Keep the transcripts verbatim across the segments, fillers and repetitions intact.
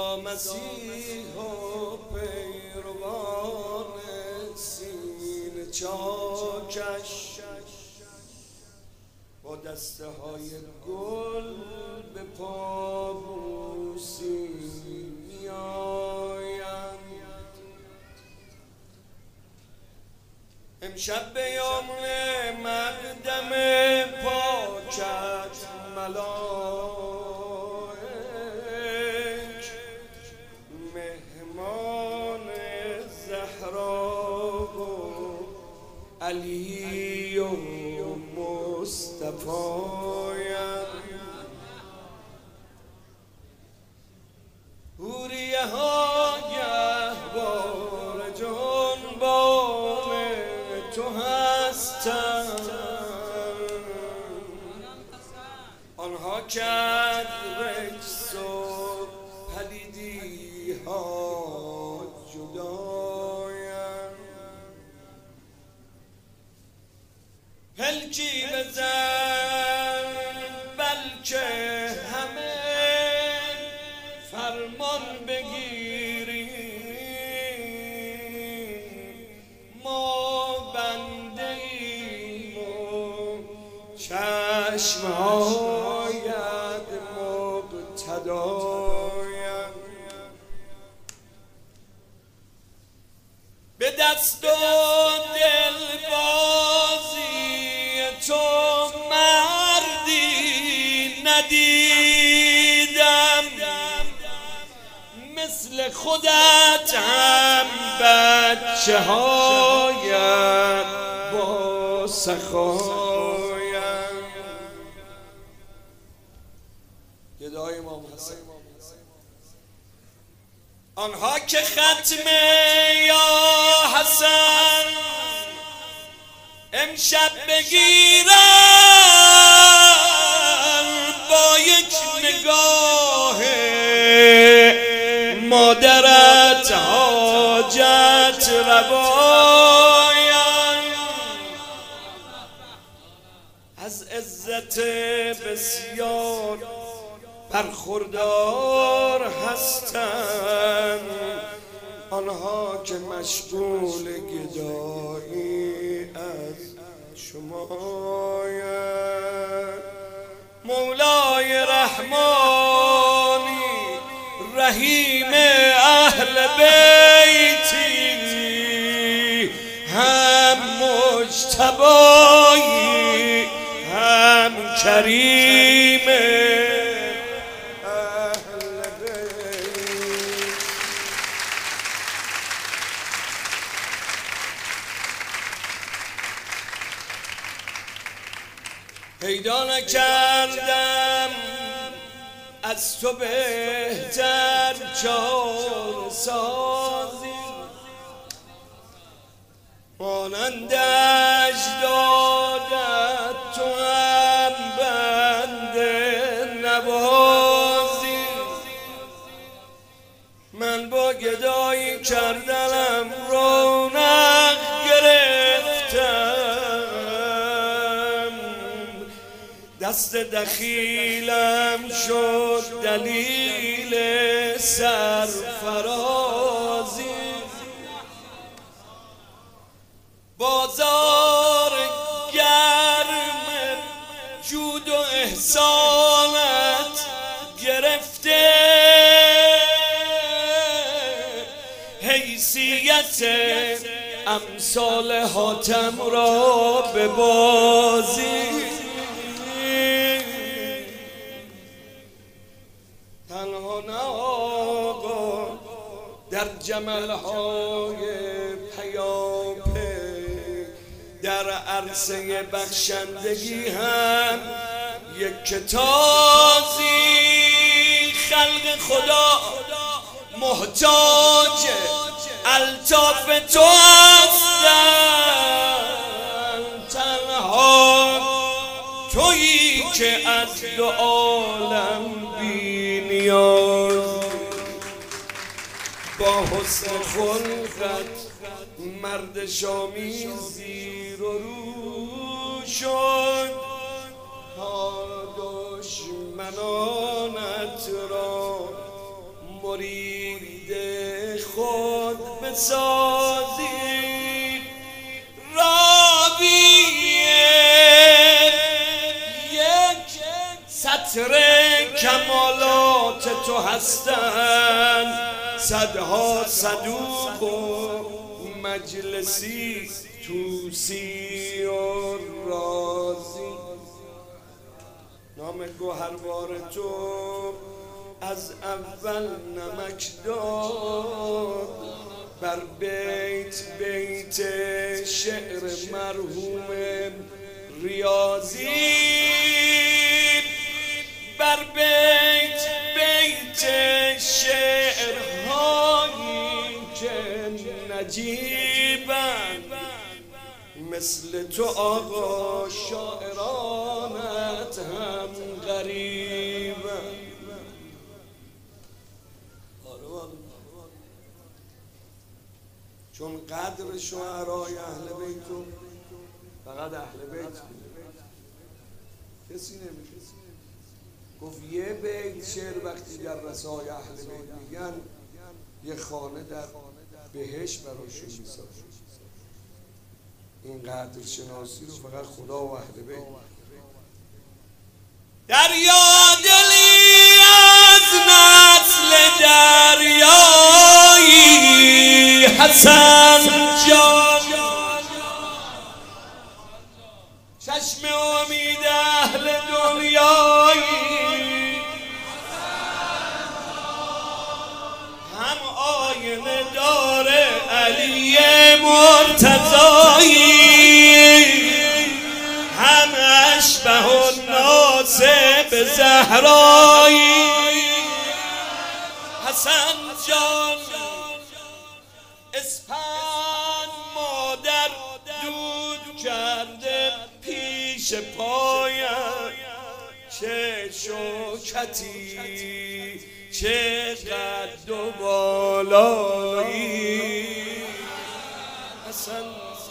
عیسی مسیح و پیروان سینه چاکش با دسته های گل به پابوسی میآیند. امشب به یمن مقدم پاکت ملائک مهمان زهرا و علی و مصطفی حوریه ها گهواره جنبان تو هستند، آنها کرد رجس و پلیدی ها جدایم. پلکی بزن بلکه همه فرمان بگیریم، ما بنده ایم و چشمهایت مقتدایم. به دست و دل بازی تو مردی ندیدم، مثل خودت هم بچه هایم با سخایم. گدای امام حسین آنها که ختم یا حسن امشب بگیرن با یک نگاه مادرت حاجت روایم. از عزت بسیار برخوردار هستند آنها که مشغول گدایی از شمایند. مولای رحمانی رحیم اهل بیتی، هم مجتبایی هم کریم اهل بیت. پیدا نکردم از تو بهتر چاره سازی، مانند اجدادت تو هم بنده نوازی. من با گدایی کردنم رونق گرفتم، دست دخیلم شد دلیل سرفرازی. بازار گرم جود و احسانت گرفته، حیثیت امثال حاتم را به بازی. تنها نه آقا در جملهای پیاپی، در عرصه بخشندگی هم یک کتازی. خلق خدا محتاج الطاف تو هستند، تنها تویی که از دو عالم بی نیاز. با حسن خلقت مرد شامی زیر و رو شد، تا دشمنانت را مرید بسازی راویه یک سطر کمالات تو هستن، صدها صدوق و مجلسی توسی و رازی. نام گوهربار تو از اول نمک داد بر بیت بیت شعر مرحوم ریاضی، بر بیت بیت شعرهایی که نجیبند مثل تو آقا، شاعرانت هم غریبند. چون قدر شعرای اهل بیتو فقط اهل بیت کسی نمیشه. گفت یه بیت شعر وقتی در رسای اهل بیت میگن یه خانه در بهشت براشون میسازه. این قدر شناسی رو فقط خدا و اهل بیت. دریا دلی از نسل دریایی حسن جان، چشم امید اهل دنیایی، هم آینه دار علی مرتضایی، هم اشبه الناس به زهرایی. حسن جان اسپند مادر دود کرده پیش پایم، چه شوکتی چه قد و بالایی. حسن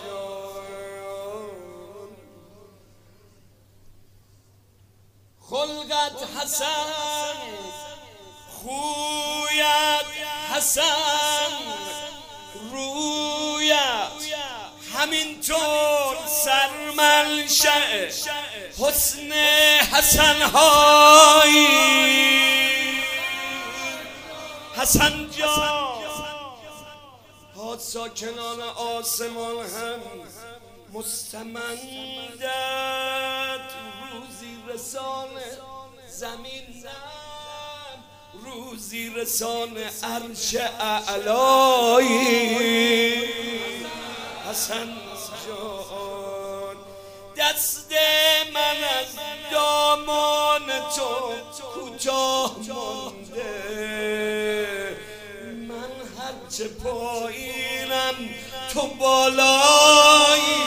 جان خلقت حسن، خویت حسن، رویت همینطور سرمنشأ حسن حسن هایی. حسن جان ها ساکنان آسمان هم مستمندت، روزی رسان زمین هم روزی رسان عرش اعلایی. حسن جان دست من از دامان تو کوتاه مانده، من هرچه پایینم تو بالایی.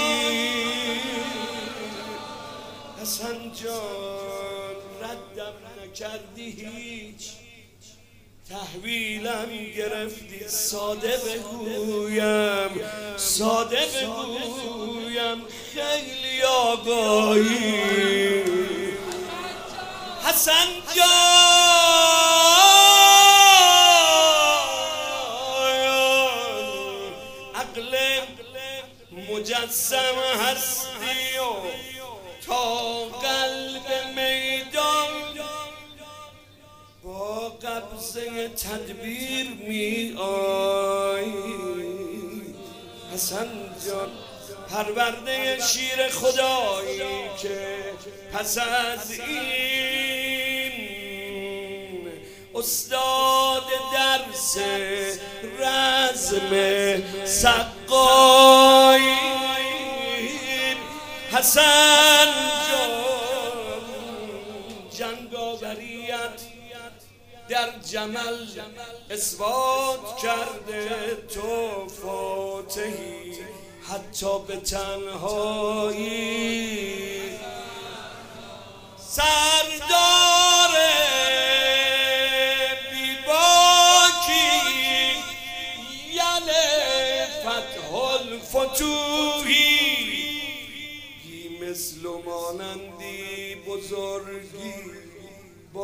حسن جان ردم نکردی هیچ، تحویلم گرفتی ساده بگویم، ساده بگویم خیلی آگاهی. حسن جان عقل مجسم هستی و تا قلب میدان با قبضه تدبیر می آیی. حسن جان پرورده شیر خدایی که پس از این استاد درس رزم سقایی. حسن جان جنگاوریت در جمل اثبات کرده، تو فاتحی حتی به تنهایی. سردار بیباکی یل فتح الفتوحی، بی مثل و مانندی بزرگی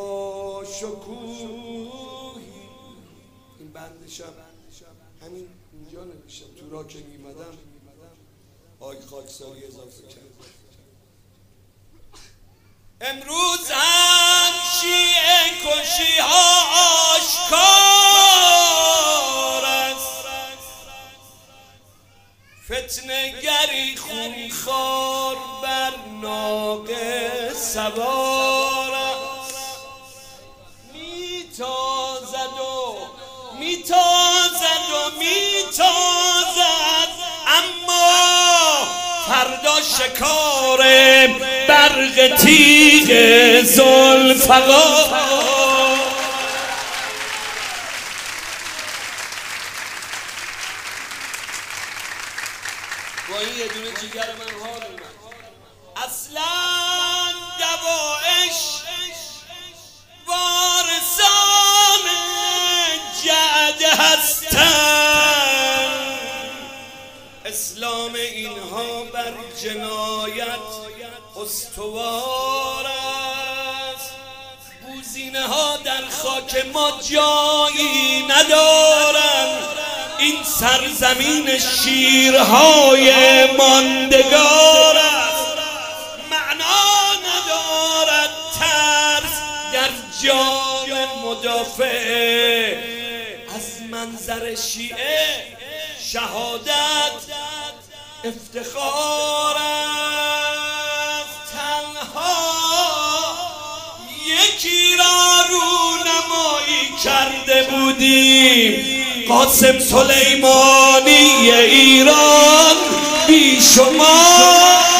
با شکوهی. این بندشم همین اینجا نمیشم، تو را که میمدم آی خاکساری اضافه کرد. امروز هم شیعه کشی ها آشکار است، فتنه گری خونخوار بر ناقه سوار است. میتازد و میتازد و میتازد، اما فردا شکار برق تیغ ذوالفقار. با این یه دونه جیگر من حال اومد. اصلا دوائش وارثان جعد هستند، اسلام اینها بر جنایت استوار است. بوزینه ها در خاک ما جایی ندارند، این سرزمین شیرهای ماندگار است. معنا ندارد ترس در جان مدافع از منظر شیعه، شهادت افتخار است. تنها یکی را رونمایی کرده بودیم، قاسم سلیمانی ایران بی شما.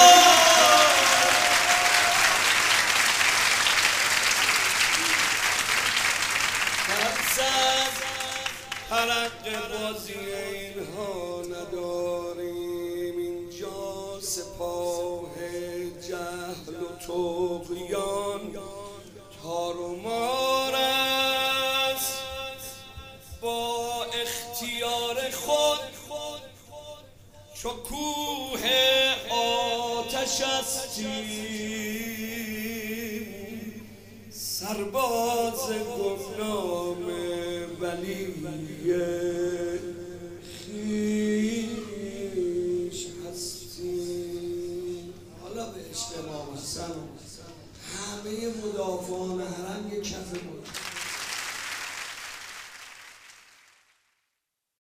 حرق بازی اینها نداریم، اینجا سپاه جهل و طغیان تار و مار است. با اختیار خود چو کوه آتش هستیم، سرباز گمنام ولی خویش هستیم. حالا به عشق امام حسن همه مدافعان حرم یک کف بود.